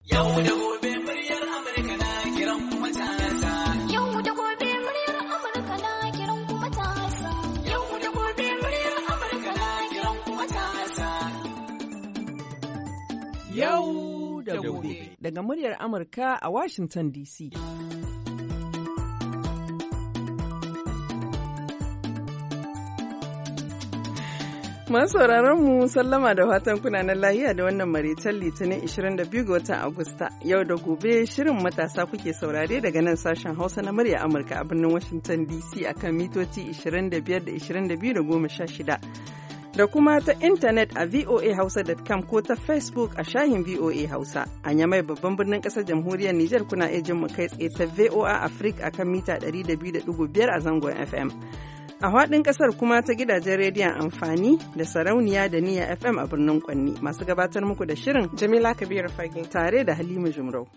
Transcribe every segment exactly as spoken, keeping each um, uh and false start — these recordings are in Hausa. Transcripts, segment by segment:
Yau da gobe muryar Amurka na kiran matasa. Yau da gobe muryar Amurka na kiran matasa. Yau da gobe muryar Amurka na kiran matasa. Yau da gobe. Daga muryar Amurka a Washington D C. Masu mu sallama da fatan kuna na lahiya da wannan maritan litinin ishirin da biyu ga watan Agusta. Yau da gobe shirin matasa kuke saurare daga nan sashen Hausa na murya Amurka a birnin Washington D C akan mitoci ishirin da biyar da ishirin da biyu da goma sha shida. Da kuma ta intanet a voa hausa dot com ko ta Facebook a shahin V O A Hausa. A Yamai babban birnin ƙasar jamhuriyar Nijar kuna iya jin mu kai tsaye ta V O A Africa akan mita ɗari da biyu da ɗigo biyar a zangon F M. A faɗin ƙasar kuma ta gidajen rediyon amfani da sarauniya da niyya F M a birnin Kwanni masu gabatar muku da shirin Jamila Kabiru Fage tare da Halima Jumrau.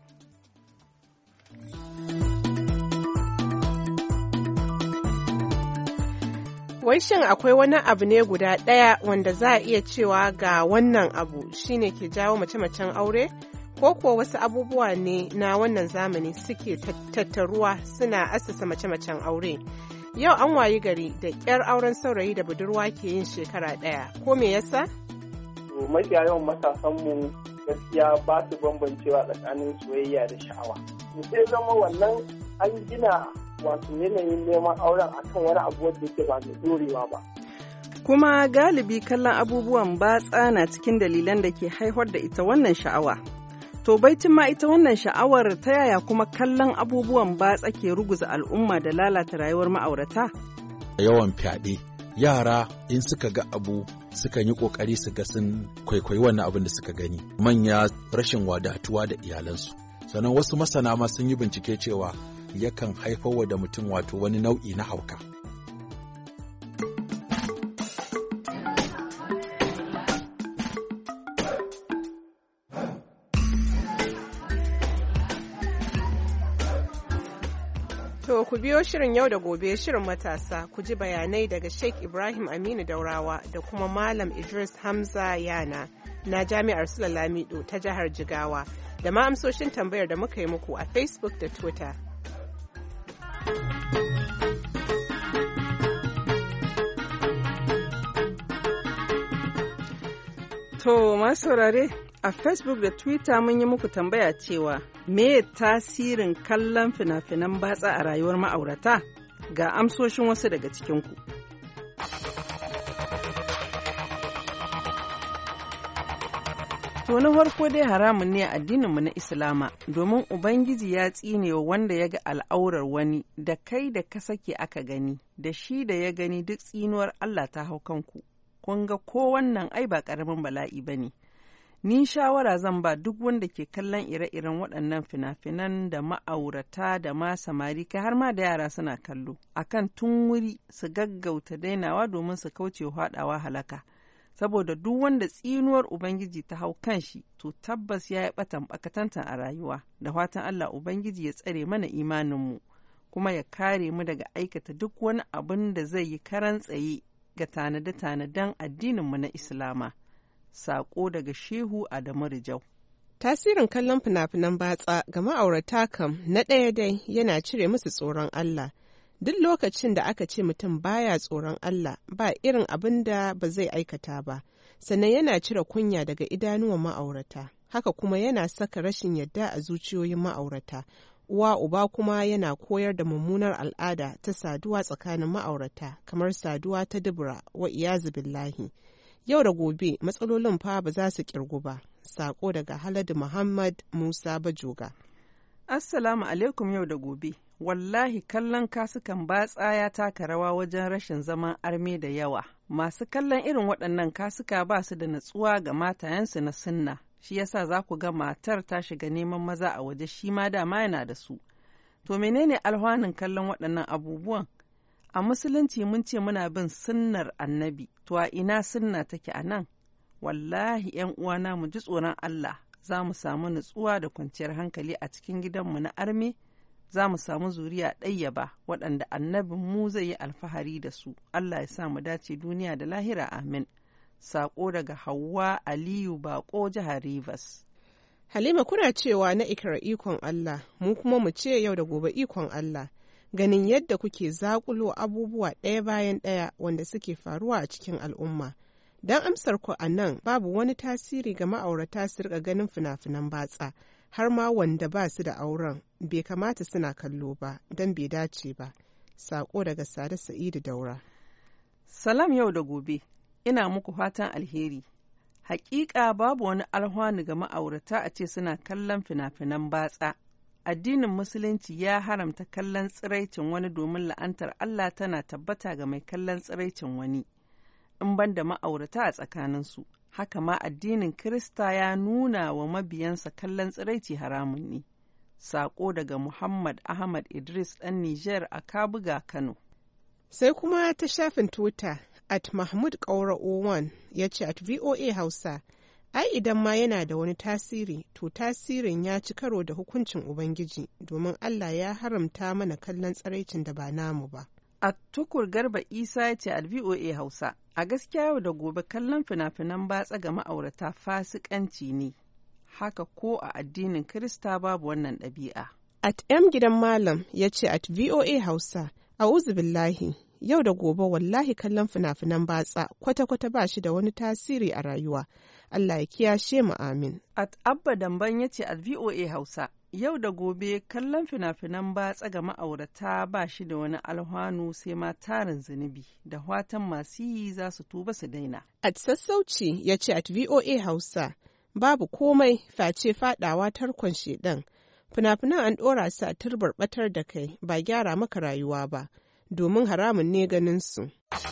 Wai shin akwai wani abu ne guda ɗaya wanda za a iya cewa ga wannan abu shine ke jawo mace-macen aure? Ko kuwa wasu abubuwa ne na wannan zamani suke tattaruwa suna assasa mace-macen aure? Yau an wayi gari da ƙyar auren saurayi da budurwa ke yin shekara ɗaya. Ko me yasa? Mafiya yawan matasanmu gaskiya ba su bambancewa tsakanin soyayya da sha'awa. Sai zama wannan an gina wato yanayin neman auren akan wani abu wanda yake ba mai dorewa ba. Kuma galibi kallon abubuwan batsa na cikin dalilan da ke haifar da ita wannan sha'awa. To baitin ma ita wannan sha'awar ta yaya kuma kallon abubuwan batsa ke ruguza al'umma da lalata rayuwar ma'aurata? Yawan fyaɗe, yara in suka ga abu sukan yi ƙoƙari su ga sun kwaikwayi wannan abin da suka gani. Manya rashin wadatuwa da iyalansu. Sannan wasu masana ma sun yi bincike cewa yakan haifarwa da mutum wato wani nau'i na hauka. To ku biyo shirin yau da gobe shirin matasa ku ji bayanai daga Sheikh Ibrahim Aminu Daurawa da kuma Malam Idris Hamza Yana na Jami'ar Sulalamido ta jihar Jigawa da ma amsoshin tambayar da muka yi muku a Facebook da Twitter. To masu saurare a Facebook da Twitter mun yi muku tambaya cewa me tasirin kallon fina-finan batsa a rayuwar ma'aurata? Ga amsoshin wasu daga cikinku. To na farko dai haramun ne a addininmu na Islama domin Ubangiji ya tsine wa wanda ya ga al'aurar wani da kai da ka sake aka gani da shi da ya gani duk tsinuwar Allah ta hau kanku. Kun ga ko wannan ai ba ƙaramin bala'i ba ne. Ni shawara zan ba duk wanda ke kallon ire-iren waɗannan fina-finan da ma'aurata da ma samari kai har ma da yara suna kallo akan tun wuri su gaggauta dainawa domin su kauce haɗawa halaka. Saboda duk wanda tsinuwar Ubangiji ta hau kanshi to tabbas ya yi ɓatan ɓakatantan a rayuwa da fatan Allah Ubangiji ya tsare mana imaninmu kuma ya kare mu daga aikata duk wani abin da zai yi karan tsaye ga tanade-tanaden addininmu na Islama. Saƙo daga Shehu Adamu Rijau. Tasirin kallon fina-finan batsa ga ma'aurata kam na ɗaya dai yana cire musu tsoron Allah. Duk lokacin da aka ce mutum baya tsoron Allah ba irin abin da ba zai aikata ba, sannan yana cire kunya daga idanuwan ma'aurata. Haka kuma yana saka rashin yadda a zuciyoyin ma'aurata. Uwa uba kuma yana koyar da mummunar al'ada ta saduwa tsakanin ma'aurata kamar saduwa ta dubura wa iyazu billahi. Yau da gobe matsalolin fa ba za su kirgu ba. Sako daga Haladu Muhammad Musa Bajoga. Assalamu alaikum yau da gobe. Wallahi kallon kasukan batsa ya taka rawa wajen rashin zaman arme da yawa. Masu kallon irin waɗannan kasuka ba su da natsuwa ga matayensu na sunna. Shi yasa za ku ga matar ta shiga neman maza a waje shi ma dama yana da su. To menene alhwanin kallon waɗannan abubuwan? A musulunci mun ce muna bin sunnar annabi, to a ina sunna take a nan? Wallahi ‘yan uwana mu ji tsoron Allah, za mu samu nutsuwa da kwanciyar hankali a cikin gidanmu na arme, za mu samu zuriya ɗayyaba waɗanda annabin mu zai yi alfahari da su. Allah ya sa mu dace duniya da lahira amin. Saƙo daga Hauwa Aliyu Baƙo jihar Rivers. Halima kuna cewa na ikra ikon Allah, mu kuma mu ce yau da gobe ikon Allah. Ganin yadda kuke zakulo abubuwa ɗaya bayan ɗaya wanda suke faruwa a cikin al'umma. Don amsar ku a nan babu wani tasiri ga ma'aurata su rika ganin fina-finan batsa, har ma wanda ba su da auren bai kamata suna kallo ba don bai dace ba. Sako daga Sade Sa'idu Daura. Salam yau da gobe, ina muku fatan alheri. Hakika babu wani alhwani ga ma'aurata a ce suna kallon fina-finan batsa. Addinin Musulunci ya haramta kallon tsiraicin wani domin la'antar Allah tana tabbata ga mai kallon tsiraicin wani, in ban da ma'aurata a tsakaninsu. Haka ma addinin Kirista ya nuna wa mabiyansa kallon tsiraici haramun ne. Sako daga Muhammad Ahmad Idris ɗan Nijar a Kabuga, Kano. Sai kuma ta shafin Twitter, at Mahmud Kaura oh one ya ce at V O A Hausa, ai idan ma yana da wani tasiri, to tasirin ya ci karo da hukuncin Ubangiji, domin Allah ya haramta mana kallon tsiraicin da ba namu ba. A Tukur Garba Isa ya ce at V O A Hausa, a gaskiya yau da gobe kallon fina-finan batsa ga ma'aurata fasikanci ne. Haka ko a addinin Kirista babu wannan ɗabi'a. At M Gidan Malam ya ce at V O A Hausa, a'udhu billahi, yau da gobe wallahi kallon fina-finan batsa kwata-kwata ba shi da wani tasiri a rayuwa. Allah ya kiyashe mu amin. At Abba Damban ya ce at V O A Hausa, yau da gobe kallon fina-finan batsa ga ma'aurata ba shi da wani alhwanu sai ma tarin zunubi, da watan masu yi za su tuba su daina. At Sassauci ya ce at V O A Hausa, babu komai face fadawa tarkon shedan. Fina-finan an ɗora su a turbar batar da kai, ba gyara maka rayuwa ba, domin haramun ne ganin su.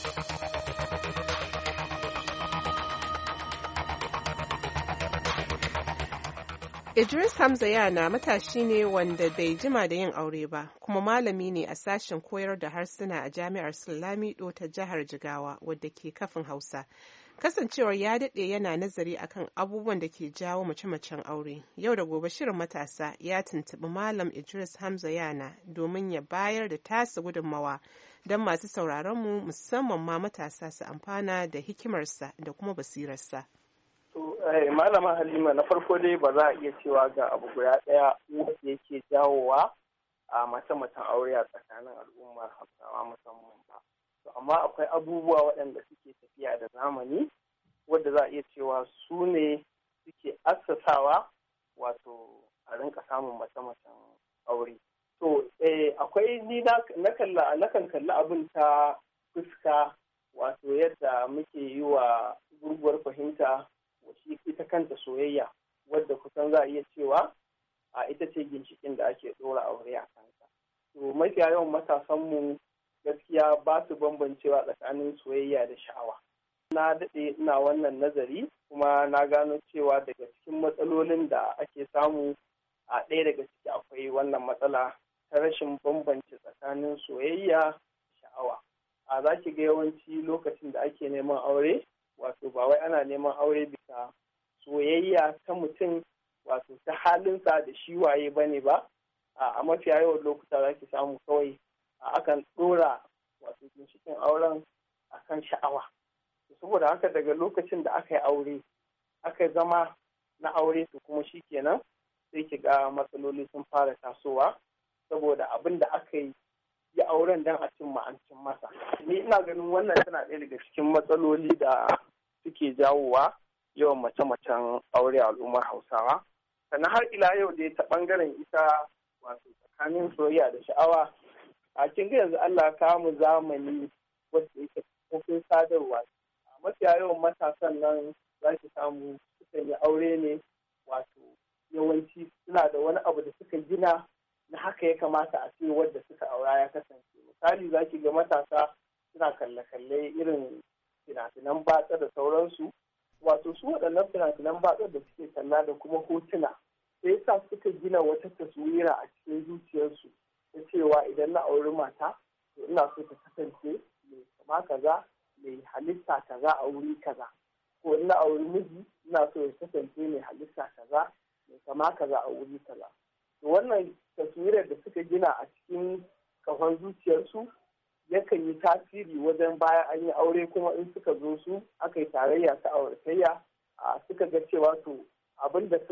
Idris Hamza Yana matashi ne wanda bai jima da yin aure ba, kuma malami ne a sashen koyar da harsuna a Jami'ar Sulamido ta jihar Jigawa wadda ke kafin Hausa. Kasancewar ya daɗe yana nazari akan abubuwan da ke jawo mace-macen aure. Yau da gobe shirin matasa ya tuntuɓi Malam Idris Hamza Yana domin ya bayar da tasa gudunmawa don masu sauraronmu musamman ma matasa su amfana da hikimarsa da kuma basirarsa. To, Malama Halima, na farko dai ba za a iya cewa ga abu guda ɗaya wanda yake jawowa a mace-macen aure a tsakanin al'ummar Hausawa musamman ba. Amma akwai abubuwa waɗanda suke tafiya da zamani wadda za a iya cewa su ne suke assasawa wato a rinka samun mace-macen aure. To, akwai ni na kalla na kan kalli abin ta fuska wato yadda muke yi wa gurguwar fahimta shi ita kanta soyayya wadda kusan za a iya cewa a ita ce ginshikin da ake ɗora aure a kansa. To mafiya yawan matasanmu gaskiya ba su bambancewa tsakanin soyayya da sha'awa. Na daɗe ina wannan nazari kuma na gano cewa daga cikin matsalolin da ake samu a ɗaya daga ciki akwai wannan matsala ta rashin bambance tsakanin soyayya da sha'awa. A za ki ga yawanci lokacin da ake neman aure wato ba wai ana neman aure bisa soyayya ta mutum wato ta halinsa da shi waye bane ba a mafiya yawan lokuta za ki samu kawai akan ɗora wato ginshikin auren akan sha'awa. Saboda haka daga lokacin da aka yi aure aka zama na aure su kuma shi kenan sai ki ga matsaloli sun fara tasowa saboda abin da aka yi yi auren don a cimma an cin masa. Ni ina ganin wannan tana ɗaya daga cikin matsaloli da suke jawowa yawan mace-macen aure a al'ummar Hausawa. Sannan har ila yau dai ta ɓangaren ita wato tsakanin soyayya da sha'awa a kin ga yanzu Allah ka mu zamani wanda yake kofin sadarwa. A mafiya yawan matasan nan za ki samu sukan yi aure ne wato yawanci suna da wani abu da suka gina na haka ya kamata a ce wadda suka aura ya kasance. Misali za ki ga matasa suna kalle-kalle irin fina-finan batsa da sauransu. Wato su waɗannan fina-finan batsa da suke kalla da kuma hotuna sai sa suka gina wata taswira a cikin zuciyarsu ta cewa idan na auri mata to ina so ta kasance mai kama kaza mai halitta kaza a wuri kaza, ko ina auri miji ina so ya kasance mai halitta kaza mai kama kaza a wuri kaza. To wannan taswirar da suka gina a cikin kafan zuciyarsu yakan yi tasiri wajen bayan an yi aure kuma in suka zo su aka yi tarayya ta auratayya a suka ga cewa to abin da suka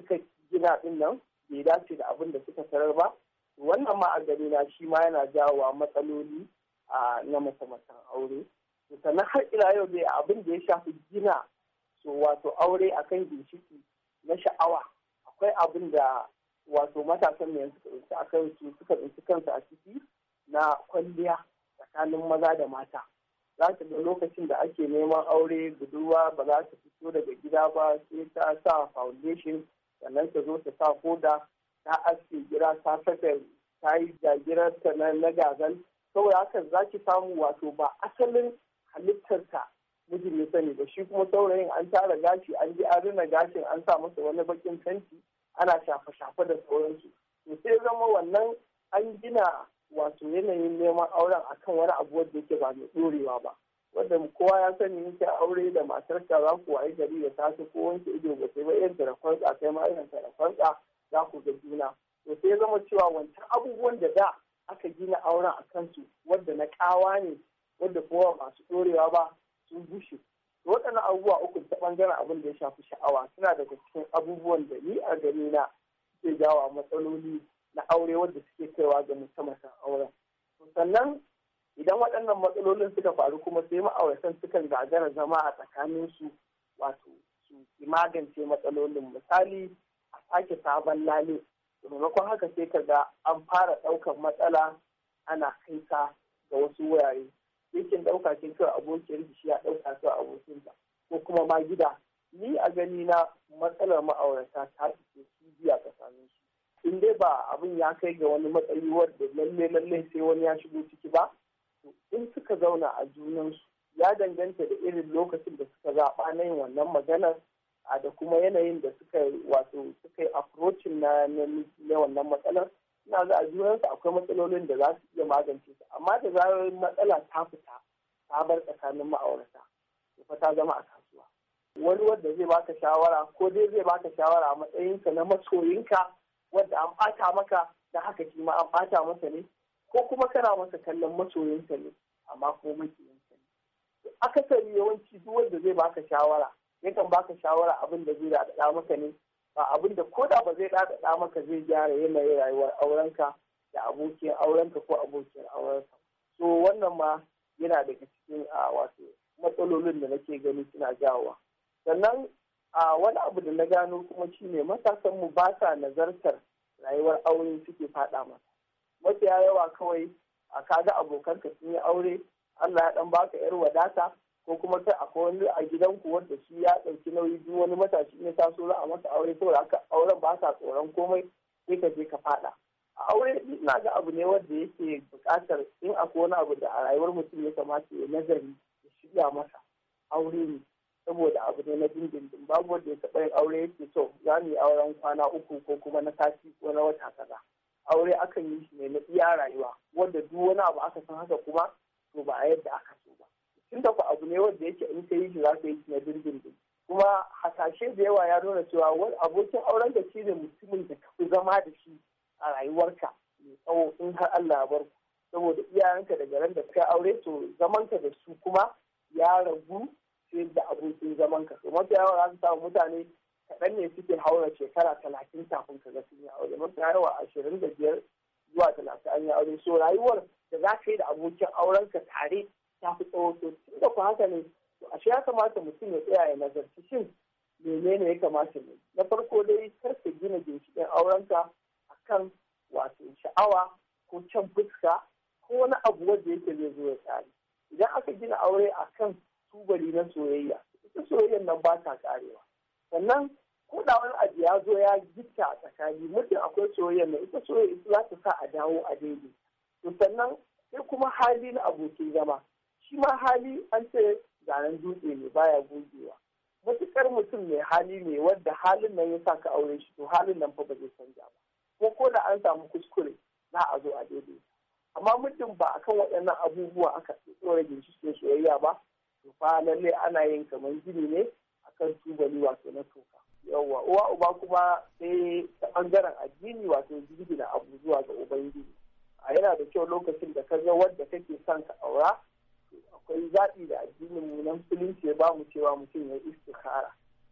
gina din nan bai dace da abin da suka tarar ba, wannan ma a gani na shi ma yana jawowa matsaloli a na mace-macen aure. Sannan har ila yau dai abin da ya shafi gina so wato aure akan ginshiki na sha'awa, akwai abin da wato matasan ne suka a kansu suka tsinci kansu a ciki na kwalliya tsakanin maza da mata. Za ka ga lokacin da ake neman aure budurwa ba za ta fito daga gida ba sai ta sa foundation, sannan ta zo ta sa hoda, ta aske gira, ta saka ta yi jagirarta na gazal. Saboda haka za ki samu wato ba asalin halittarta mijin ya sani ba, shi kuma saurayin an tara gashi, an ji an rina gashin, an sa masa wani bakin fenti, ana shafe-shafe da sauransu. To sai zama wannan an gina wato yanayin neman auren akan wani abu wanda yake ba mai ɗorewa ba, wanda kowa ya sani yake aure da matarka za ku wayi gari da tasu ko wanke ido ba sai ba irin da kwantsa kai ma irin da kwantsa za ku ga juna. To sai zama cewa wancan abubuwan da da aka gina auren a kansu wadda na kawa ne wadda kowa masu ɗorewa ba sun bushe. To waɗannan abubuwa uku ta ɓangaren abin da ya shafi sha'awa suna daga cikin abubuwan da ni a gani na suke jawo matsaloli na aure wadda suke kaiwa ga musamman auren. Sannan idan waɗannan matsalolin suka faru kuma sai ma'auratan sukan gagara zama a tsakaninsu wato su magance matsalolin. Misali a sake sabon lale, maimakon haka sai ka ga an fara ɗaukar matsala ana kai ta ga wasu wurare. Yakin ɗauka kin kawai abokin shi ya ɗauka kawai abokinsa ko kuma ma gida. Ni a gani na matsalar ma'aurata ta ce cibiya tsakanin su. In dai ba abin ya kai ga wani matsayi wadda lalle lalle sai wani ya shigo ciki ba, to in suka zauna a junansu ya danganta da irin lokacin da suka zaɓa na yin wannan maganar a da kuma yanayin da suka wato suka yi approaching na na wannan matsalar. Ina ga a junansu akwai matsalolin da za su iya magance su, amma da zarar matsala ta fita ta bar tsakanin ma'aurata to fa ta zama a kasuwa. Wani wanda zai baka shawara ko dai zai baka shawara a matsayinka na masoyinka wanda an ɓata maka da haka shi ma an ɓata masa ne, ko kuma kana masa kallon masoyinka ne amma ko makiyinka ne. Akasari yawanci duk wanda zai baka shawara yakan baka shawara abin da zai daɗaɗa maka ne, ba abin da ko da ba zai daɗaɗa maka zai gyara yanayin rayuwar aurenka da abokin aurenka ko abokin aurenka. So wannan ma yana daga cikin a wato matsalolin da nake gani suna jawowa. Sannan a wani abu da na gano kuma shine matasan mu ba sa nazartar rayuwar aure suke faɗa masa. Mafiya yawa kawai a kaga abokanka sun yi aure, Allah ya dan baka yar wadata ko kuma kai akwai wani a gidanku wanda shi ya ɗauki nauyi duk wani matashi ne taso za a masa aure saboda haka auren ba sa tsoron komai sai ka je ka faɗa. A aure ina ga abu ne wanda yake buƙatar in akwai wani abu da a rayuwar mutum ya kamata ya nazari ya shirya masa aure ne, saboda abu ne na dindindin. Babu wanda ya taɓa yin aure yake so za mu yi auren kwana uku ko kuma na sati ko na wata kaza. Aure akan yi shi ne na iya rayuwa wanda duk wani abu aka san haka kuma to ba a yadda aka so ba. Tun da ku abu ne wanda yake in ka yi shi za ka yi shi na dindindin. Kuma hasashe da yawa ya nuna cewa wani abokin auren da shi ne mutumin da ka fi zama da shi a rayuwarka mai tsawo in har Allah ya bar ku. Saboda iyayenka daga ran da ka aure to zamanka da su kuma ya ragu sai da abokin zamanka. To mafi yawa za su samu mutane kaɗan ne suke haura shekara talatin kafin ka ga sun yi aure. Mafi yawa ashirin da biyar zuwa talatin an yi aure. So rayuwar da za ka yi da abokin aurenka tare ta fi tsawo. To tun da ku haka ne to ashe ya kamata mutum ya tsaya ya nazarci shin menene ya kamata ne. Na farko dai kar ka gina ginshiƙin aurenka akan wato sha'awa ko can fuska ko wani abu wanda yake zai zo ya tsare. Idan aka gina aure akan tubali na soyayya, ita soyayyar nan ba ta karewa. Sannan ko da wani abu ya zo ya gitta a tsakani mutum akwai soyayyar nan, ita soyayya ita za ta sa a dawo a daidai. To sannan sai kuma hali na abokin zama, shi ma hali an ce zanen dutse ne baya gogewa. Matuƙar mutum mai hali ne wanda halin nan ya sa ka aure shi to halin nan fa ba zai canja ba. Ko ko da an samu kuskure za a zo a daidai. Amma mutum ba akan waɗannan abubuwa aka tsora ginshiƙin soyayya ba, to fa lallai ana yin kamar gini ne akan tubali wato na toka. Yawwa uwa uba kuma sai ta ɓangaren addini wato jingina abu zuwa ga ubangiji. A yana da kyau lokacin da ka ga wadda kake son ka aura, akwai zaɓi da addinin mu na musulunci ya bamu cewa mutum ya istikhara.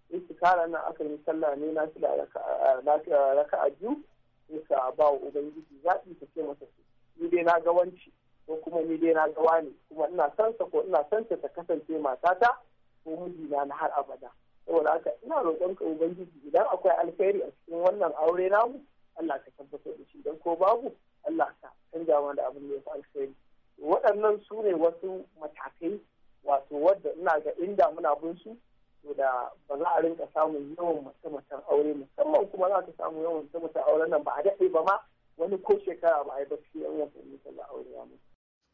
istikara nan aka yi sallah ne na fila raka'a biyu sai ka ba wa ubangiji zaɓi ka ce masa ni dai na ga wanci ko kuma ni dai na ga wani kuma ina son sa ko ina son ta kasance matata ko mijina na har abada. Saboda haka ina roƙon ka ubangiji idan akwai alkhairi a cikin wannan aure namu Allah ka tabbatar da shi, dan ko babu Allah ka canja mana da abin da ya fi alkhairi. Waɗannan su ne wasu matakai wato wadda ina ga inda muna bin su to da ba za a rinka samun yawan mace-macen aure, musamman kuma za ka samu yawan mace-macen auren nan ba a daɗe ba ma wani ko shekara ba a yi ba cikin yan wasanni sallah aure ya mutu.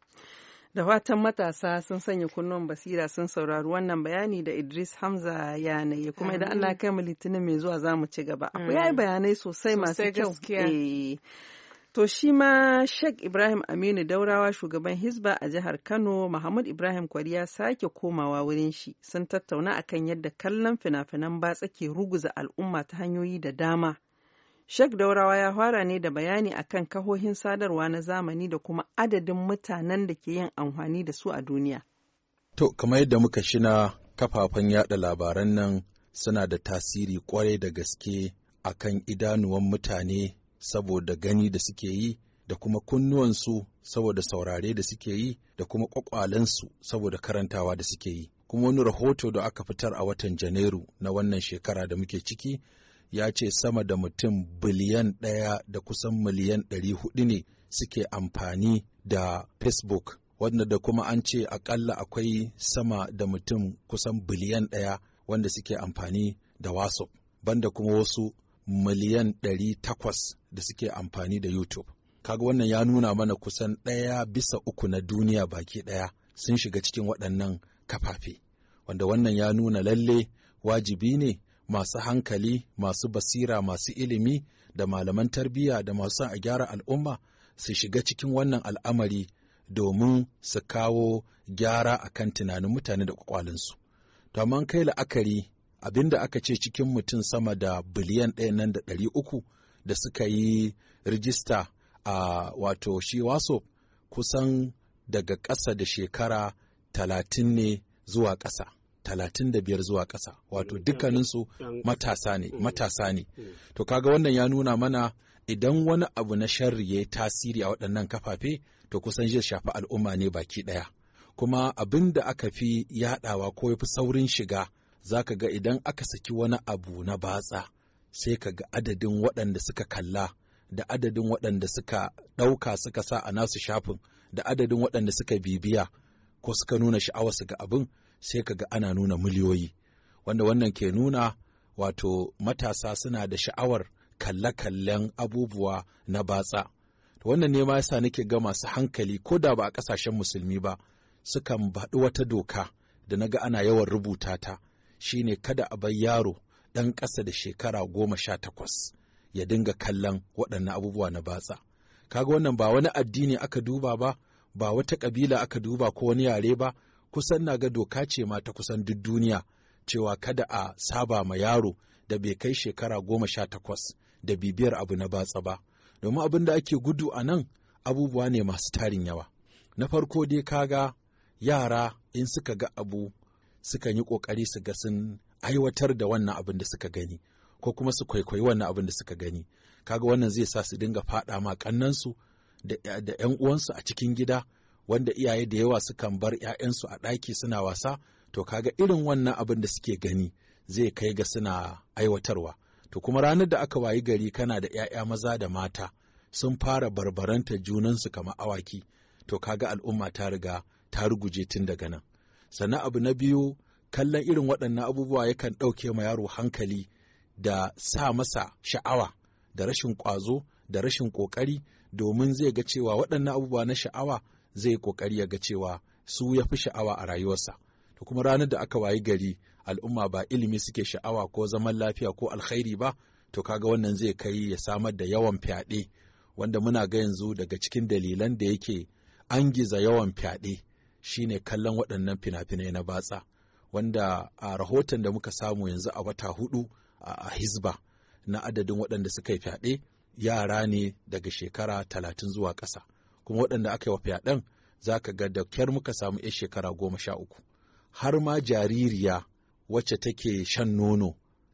Da fatan matasa sun sanya kunnuwan basira sun saurari wannan bayani da Idris Hamza ya naye kuma idan Allah kai mu litinin mai zuwa za mu ci gaba. Akwai yayi bayanai sosai masu kyau. Eh. To shi ma Sheikh Ibrahim Aminu Daurawa shugaban Hizba a jihar Kano, Muhammad Ibrahim Kwari ya sake komawa wurin shi. Sun tattauna akan yadda kallon fina-finan batsa ke ruguza al'umma ta hanyoyi da dama. Sheikh Daurawa ya fara ne da bayani akan kahohin sadarwa na zamani da kuma adadin mutanen da ke yin amfani da su a duniya. To, kamar yadda muka shina kafafen yada labaran nan suna da tasiri kwarai da gaske akan idanuwan mutane saboda gani da suke yi da kuma kunnuwansu saboda saurare da suke yi da kuma kwakwalensu saboda karantawa da suke yi. Kuma wani rahoto da aka fitar a watan Janairu na wannan shekara da muke ciki ya ce sama da mutum biliyan ɗaya da kusan miliyan ɗari hudu ne suke amfani da Facebook, wanda da kuma an ce akalla akwai sama da mutum kusan biliyan ɗaya wanda suke amfani da WhatsApp, banda kuma wasu miliyan ɗari takwas da suke amfani da YouTube. Kaga wannan ya nuna mana kusan ɗaya bisa uku na duniya baki ɗaya sun shiga cikin waɗannan kafafe, wanda wannan ya nuna lalle wajibi ne masu hankali, masu basira, masu ilimi da malaman tarbiyya da masu son a gyara al'umma su shiga cikin wannan al'amari domin su kawo gyara a kan tunanin mutane da kwakwalinsu. To amma kai la'akari abinda aka ce cikin mutum sama da biliyan ɗaya nan da ɗari uku da suka yi rijista a wato shi waso kusan daga ƙasa da shekara talatin ne zuwa ƙasa. talatin da biyar zuwa ƙasa, wato dukkaninsu matasa ne, matasa ne. To kaga wannan ya nuna mana idan wani abu na sharri ya yi tasiri a waɗannan kafafe, to kusan zai shafi al'umma ne baki ɗaya. Kuma abin da aka fi yaɗawa ko ya fi saurin shiga, za ka ga idan aka saki wani abu na batsa, sai ka ga adadin waɗanda suka kalla, da adadin waɗanda suka ɗauka suka sa a nasu shafin, da adadin waɗanda suka bibiya ko suka nuna sha'awarsu ga abin, sai ka ga ana nuna miliyoyi, wanda wannan ke nuna wato matasa suna da sha'awar kalle-kallen abubuwa na batsa. Wannan ne ma yasa nake ga masu hankali ko da ba a ƙasashen musulmi ba sukan baɗi wata doka da naga ana yawan rubuta ta, shine kada a bar yaro ɗan ƙasa da shekara goma sha takwas ya dinga kallon waɗannan abubuwa na batsa. Kaga wannan ba wani addini aka duba ba, ba wata ƙabila aka duba ko wani yare ba, kusan na ga doka ce ma ta kusan duk duniya cewa kada a saba ma yaro da bai kai shekara goma sha takwas da bibiyar abu na batsa ba, domin abin da ake gudu a nan abubuwa ne masu tarin yawa. Na farko dai kaga yara in suka ga abu sukan yi ƙoƙari su ga sun aiwatar da wannan abin da suka gani ko kuma su kwaikwayi wannan abin da suka gani. Kaga wannan zai sa su dinga faɗa ma ƙannansu da 'yan uwansu a cikin gida, wanda iyaye da yawa sukan bar 'ya'yansu a ɗaki suna wasa, to kaga irin wannan abin da suke gani zai kai ga suna aiwatarwa. To kuma ranar da aka wayi gari kana da 'ya'ya maza da mata sun fara barbaranta junansu kamar awaki, to kaga al'umma ta riga ta ruguje tun daga nan. Sannan abu na biyu, kallon irin waɗannan abubuwa yakan ɗauke ma yaro hankali da sa masa sha'awa da rashin ƙwazo da rashin ƙoƙari, domin zai ga cewa waɗannan abubuwa na sha'awa zai ƙoƙari ya ga cewa su ya fi sha'awa a rayuwarsa. To kuma ranar da aka wayi gari al'umma ba ilimi suke sha'awa ko zaman lafiya ko alkhairi ba, to kaga wannan zai kai ya samar da yawan fyaɗe, wanda muna ga yanzu daga cikin dalilan da yake angiza yawan fyaɗe shine kallon waɗannan fina-finai na batsa, wanda a rahoton da muka samu yanzu a wata hudu a Hizba na adadin waɗanda suka yi fyaɗe yara ne daga shekara talatin zuwa ƙasa, kuma waɗanda aka yi wa fyaɗen za ka ga da kyar muka samu 'yar shekara goma sha uku, har ma jaririya wacce take shan nono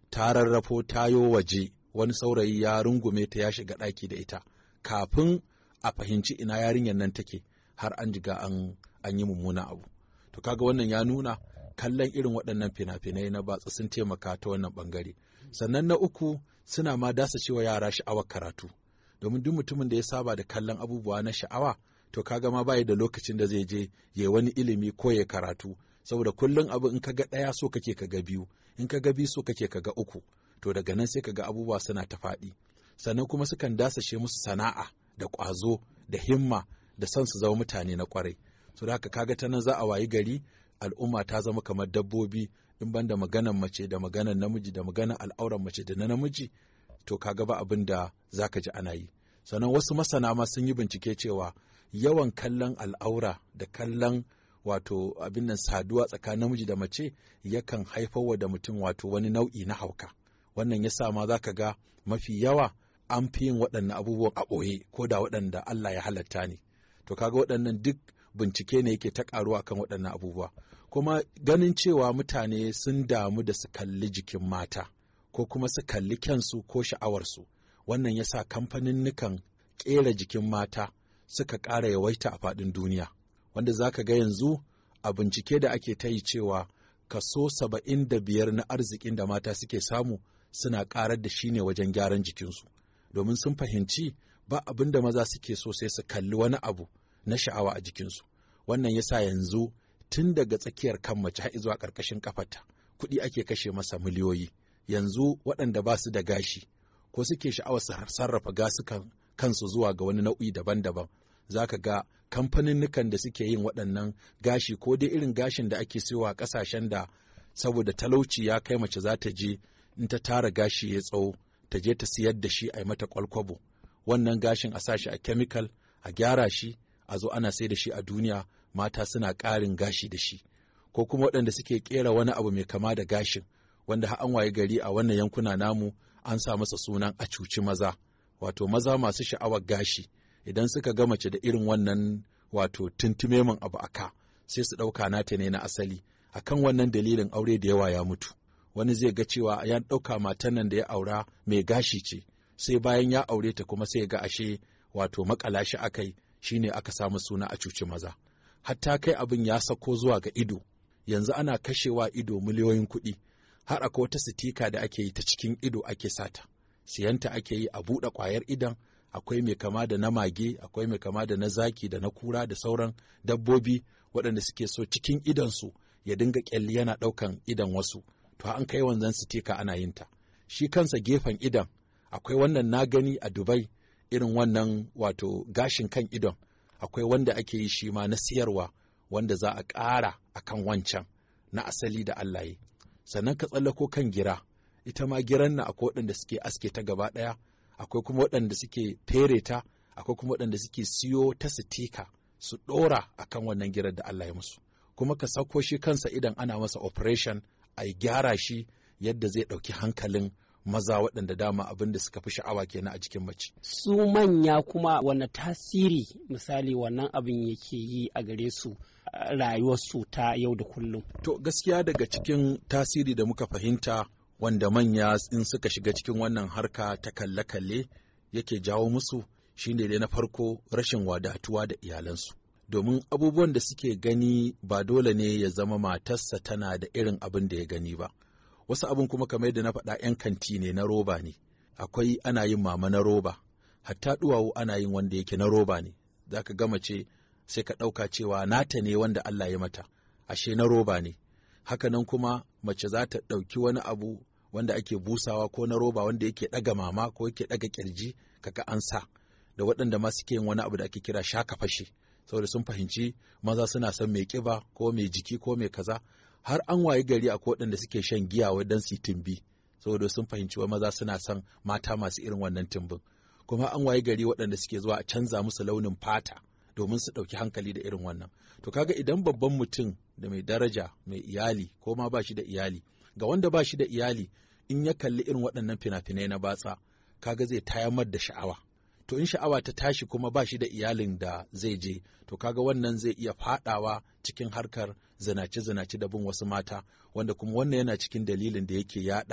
ta rarrafo tayo waje wani saurayi ya rungume ta ya shiga ɗaki da ita kafin a fahimci ina yarinyar nan take har an jiga an, an yi mummuna abu. To kaga wannan ya nuna kallon irin waɗannan fina-finai na batsa sun taimaka ta wannan ɓangare. Sannan na uku suna ma dasa cewa yara sha'awar karatu, domin duk mutumin da ya saba da kallon abubuwa na sha'awa to kaga ma bai da lokacin da zai je ya wani ilimi ko ya karatu, saboda kullum abu in kaga ɗaya so kake kaga biyu, in kaga biyu so kake kaga uku, to daga nan sai kaga abubuwa suna ta faɗi. Sannan kuma sukan dasashe musu sana'a da ƙwazo da himma da son su zama mutane na ƙwarai. So da haka kaga ta nan za a wayi gari al'umma ta zama kamar dabbobi, in banda maganan mace da maganan namiji da maganan al'auran mace da na namiji, to kaga ba abin da za ka ji ana yi. Sannan wasu masana ma sun yi bincike cewa yawan kallon al'aura da kallon wato abin nan saduwa tsakanin namiji da mace yakan haifarwa da mutum wato wani nau'i na hauka. Wannan ya sa ma za ka ga mafi yawa an fi yin waɗannan abubuwan a ɓoye ko da waɗanda Allah ya halatta ne. To kaga waɗannan duk bincike ne yake ta ƙaruwa kan waɗannan abubuwa. Kuma ganin cewa mutane sun damu da su kalli jikin mata ko kuma su kalli kyansu ko sha'awarsu, wannan ya sa kamfaninnikan ƙera jikin mata suka ƙara yawaita a faɗin duniya, wanda za ka ga yanzu a bincike da ake ta yi cewa kaso saba'in da biyar na arzikin da mata suke samu suna ƙarar da shi ne wajen gyaran jikinsu, domin sun fahimci ba abin da maza suke so sai su kalli wani abu na sha'awa a jikinsu. Wannan ya sa yanzu tun daga tsakiyar kan mace har zuwa ƙarƙashin ƙafarta kuɗi ake kashe masa miliyoyi. Yanzu waɗanda ba su da gashi ko suke sha'awar su sarrafa gasukan kansu zuwa ga wani nau'i daban-daban, za ka ga kamfaninnikan da suke yin waɗannan gashi ko dai irin gashin da ake siyowa a ƙasashen da saboda talauci ya kai mace za ta je in ta tara gashi ya tsawo ta je ta siyar da shi a yi mata kwalkwabo, wannan gashin a sa shi a chemical a gyara shi a zo ana sai da shi a duniya, mata suna ƙarin gashi da shi. Ko kuma waɗanda suke ƙera wani abu mai kama da gashin wanda har an waye gari a wannan yankuna namu an sa masa sunan a cuci maza, wato maza masu sha'awar gashi idan suka ga mace da irin wannan wato tuntumemin abu a ka sai su ɗauka nata ne na asali. Akan wannan dalilin aure da yawa ya mutu. Wani zai ga cewa ya ɗauka matan nan da ya aura mai gashi ce, sai bayan ya aure ta kuma sai ga ashe wato makala shi akai shine aka samu suna a cuci maza. Hatta kai abin ya sako zuwa ga ido, yanzu ana kashewa ido miliyoyin kuɗi, har akwai wata sitika da ake yi ta cikin ido ake sata, siyanta ake yi a buɗe ƙwayar idon, akwai mai kama da na mage, akwai mai kama da na zaki da na kura da sauran dabbobi waɗanda suke so cikin idonsu ya dinga ƙyalli yana ɗaukan idon wasu, to an kai wanzan sitika ana yin ta. Shi kansa gefen idon akwai wannan na gani a Dubai, irin wannan wato gashin kan idon akwai wanda ake yi shi ma na siyarwa wanda za a ƙara a kan wancan na asali da Allah yi. Sannan ka tsallako kan gira, ita ma giran na akwai waɗanda suke aske ta gaba ɗaya, akwai kuma waɗanda suke fere ta, akwai kuma waɗanda suke siyo ta sitika su ɗora a kan wannan girar da Allah ya musu. Kuma ka sauko shi kansa idan ana masa operation a gyara shi yadda zai ɗauki hankalin maza waɗanda dama abin da suka fi sha'awa kenan a jikin mace. Su manya kuma wane tasiri misali wannan abin yake yi a gare su rayuwarsu ta yau da kullum? To gaskiya daga cikin tasiri da muka fahimta wanda manya in suka shiga cikin wannan harka ta kalle-kalle yake jawo musu shine dai na farko rashin wadatuwa da iyalansu. Domin abubuwan da suke gani ba dole ne ya zama matarsa tana da irin abin da ya gani ba. Wasu abin kuma kamar yadda na faɗa 'yan kanti ne na roba ne, akwai ana yin mama na roba, hatta duwawu ana yin wanda yake na roba ne, za ka gama ce sai ka ɗauka cewa nata ne wanda Allah ya mata, ashe na roba ne. Hakanan kuma mace za ta ɗauki wani abu wanda ake busawa ko na roba wanda yake ɗaga mama ko yake ɗaga ƙirji kaga an sa, da waɗanda ma suke yin wani abu da ake kira shaka fashe, saboda sun fahimci maza suna son mai ƙiba ko mai jiki ko mai kaza. Har an waye gari a waɗanda suke shan giya wai don su yi timbi, saboda sun fahimci wa maza suna son mata masu irin wannan timbin. Kuma an waye gari waɗanda suke zuwa a canza musu launin fata domin su ɗauki hankali da irin wannan. To kaga idan babban mutum da mai daraja mai iyali ko ma ba shi da iyali, ga wanda ba shi da iyali in ya kalli irin waɗannan fina-finai na batsa kaga zai tayamar da sha'awa. To in sha'awa ta tashi kuma ba shi da iyalin da zai je, to kaga wannan zai iya faɗawa cikin harkar zinace-zinace da bin wasu mata, wanda kuma wannan yana cikin dalilin da yake yaɗa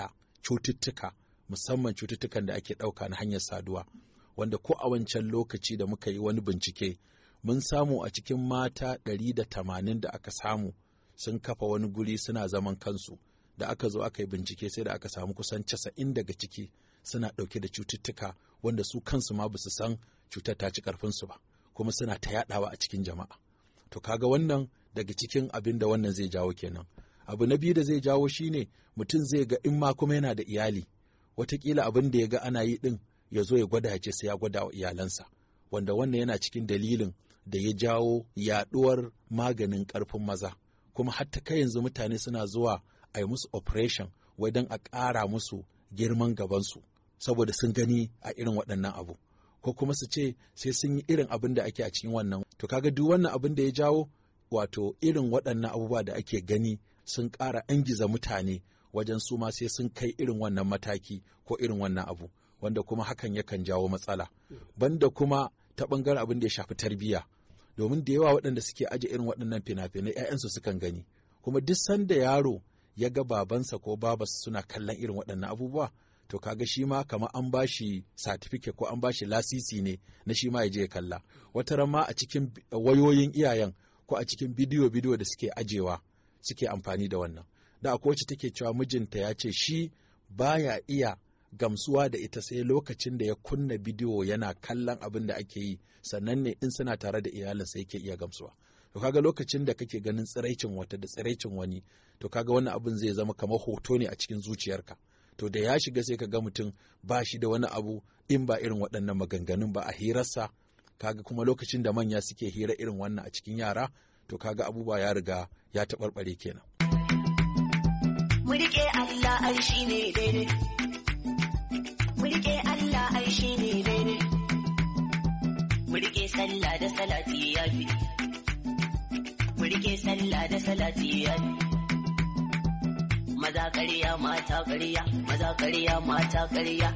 cututtuka, musamman cututtukan da ake ɗauka na hanyar saduwa, wanda ko a wancan lokaci da muka yi wani bincike mun samu a cikin mata ɗari da tamanin da aka samu sun kafa wani guri suna zaman kansu. Da aka zo aka yi bincike sai da aka samu kusan casa'in daga ciki suna ɗauke da cututtuka wanda su kansu ma ba su san cutar ta ci ƙarfinsu ba, kuma suna ta yaɗawa a cikin jama'a. To kaga wannan daga cikin abin da wannan zai jawo kenan. Abu na biyu da zai jawo shine mutum zai ga in ma kuma yana da iyali, wataƙila abin da ya ga ana yi ɗin ya zo ya gwada ya ce sai ya gwada wa iyalansa, wanda wannan yana cikin dalilin da ya jawo yaɗuwar maganin ƙarfin maza, kuma hatta kai yanzu mutane suna zuwa a yi musu operation wai don a ƙara musu girman gabansu saboda sun gani a irin waɗannan abu, ko kuma su ce sai sun yi irin abin da ake a cikin wannan. To kaga duk wannan abin da ya jawo wato irin waɗannan abubuwa da ake gani sun ƙara angiza mutane wajen su ma sai sun kai irin wannan mataki ko irin wannan abu, wanda kuma hakan yakan jawo matsala. Banda kuma ta ɓangaren abin da ya shafi tarbiyya, domin da yawa waɗanda suke aje irin waɗannan fina-finai 'ya'yansu sukan gani, kuma duk sanda yaro ya ga babansa ko babarsa suna kallon irin waɗannan abubuwa, to kaga shi ma kamar an ba shi certificate ko an ba shi lasisi ne na shi ma ya je ya kalla. Wata ran ma a cikin wayoyin iyayen ko a cikin bidiyo bidiyo da suke ajewa suke amfani da wannan. Da akwai wacce take cewa mijinta ya ce shi baya iya gamsuwa da ita sai lokacin da ya kunna bidiyo yana kallon abin da ake yi, sannan ne in suna tare da iyalinsa yake iya gamsuwa. To kaga lokacin da kake ganin tsiraicin wata da tsiraicin wani, to kaga wannan abin zai zama kamar hoto ne a cikin zuciyarka. To da ya shiga sai ka ga mutum ba shi da wani abu in ba irin waɗannan maganganun ba a hirarsa. Kaga kuma lokacin da manya suke hira irin wannan a cikin yara, to kaga abubuwa ya riga ya taɓarɓare kenan. Mu riƙe Allah ai shi ne daidai. Mu riƙe Allah ai shi ne daidai. Mu riƙe sallah da salati ya fi. Mu riƙe sallah da salati ya fi. Maza ƙarya mata ƙarya, maza ƙarya mata ƙarya.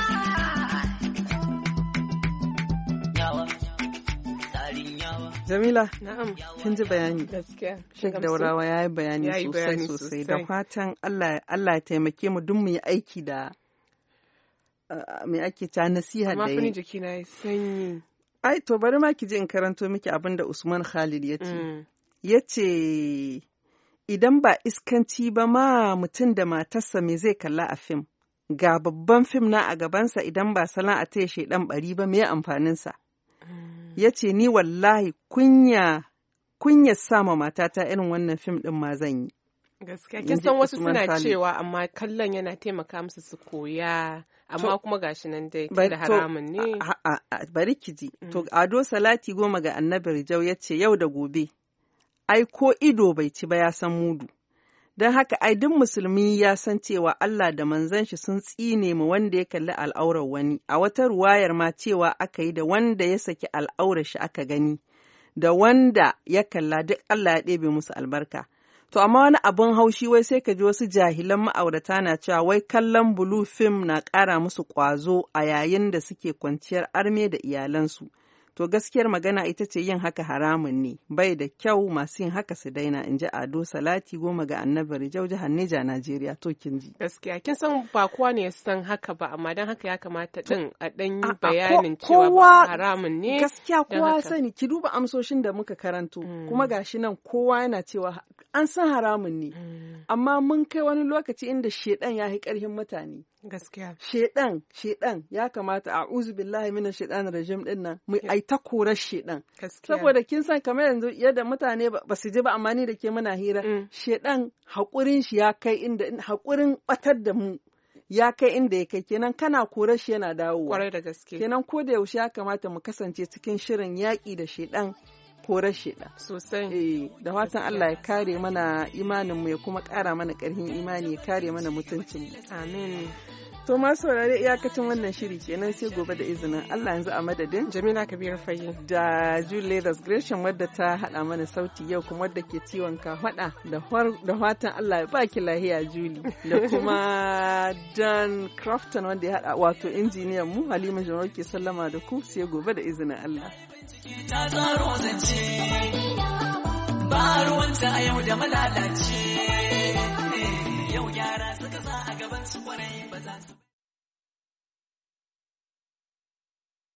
Yawa, tsarin yawa. Jamila, Na'am. kin ji bayani. Gaskiya. Sheikh Daurawa ya yi bayani Ya yi sosai bayani sosai. sosai. Da fatan Allah Allah ya taimake mu duk mu yi aiki da uh, me ake ta nasiha Amma da fani yi. jiki na yi sanyi. Ai to bari ma ki je in karanto miki abin da Usman Khalid ya ce. Mm. Ya ce idan ba iskanci ba ma mutum da matarsa me zai kalla a fim. Ga babban fim na a gabansa idan ba salon a taya shaidan bari ba me amfaninsa. Ya ce ni wallahi kunya kunya sama matata irin wannan fim din ma zan yi. Gaskiya In kin ji san wasu Usman suna Khalid. cewa amma kallon yana taimaka musu su koya, amma To- kuma gashi nan dai Bari- da to, haramun ne. a- a- a- Bari ki ji. To Ado Salati goma ga Annabi Rijau ya ce yau da gobe. Ai ko ido bai ci ba ya san mudu. Don haka ai duk musulmi ya san cewa Allah da manzon shi sun tsine mu wanda ya kalli al'aurar wani. A wata ruwayar ma cewa aka yi da wanda ya saki al'aurar shi aka gani. Da wanda ya kalla duk Allah ya ɗebe musu albarka. To amma wani abun haushi wai sai ka ji wasu jahilan ma'aurata na cewa wai kallon bulu fim na ƙara musu ƙwazo a yayin da suke kwanciyar arme da iyalansu. To gaskiyar magana ita ce yin haka haramun ne, bai da kyau masu yin haka su daina, in ji Ado Salati goma ga Annabi Rijau jihar Neja, Najeriya. To kin ji. Gaskiya kin san ba kowa ne ya san haka ba, amma don haka ya kamata din a dan yi a- a- bayanin ko- cewa kowa- ba haramun ne. Gaskiya don kowa haka. sani, ki duba amsoshin da muka karanto, Mm. kuma gashi nan kowa yana cewa an san haramun ne, Mm. amma mun kai wani lokaci inda shedan ya yi ƙarfin mutane. Gaskiya. Shedan, shedan ya kamata a uzu billahi mina shedan rajim din nan mu ai ta korar shedan. Gaskiya. Saboda kin san kamar yanzu yadda mutane ba su ji ba amma ni da ke muna hira, Mm. shedan haƙurin shi ya kai inda haƙurin batar da mu ya kai inda ya kai, kenan kana korar shi yana dawowa. Kwarai da gaske. Kenan ko da yaushe ya kamata mu kasance cikin shirin yaƙi da shedan, korar shedan. Sosai. Eh, da fatan Allah ya kare mana imanin mu ya kuma ƙara mana ƙarfin imani, ya kare mana mutuncin mu. Amin. To ma saurare iyakacin wannan shiri kenan sai gobe da izinin Allah, yanzu a madadin Jamila Kabir Fage. da Julie Gresham wadda ta haɗa mana sauti yau kuma wadda ke ciwon kafaɗa da fatan Allah ya baki lahiya Julie, da kuma Dan Crofton wanda ya haɗa wato injiniyan mu Halima Jamau ke sallama da ku sai gobe da izinin Allah. Ta tsaro zance ba ruwanta a yau da malalace. Yau gyara suka sa a gaban su kwarai ba za su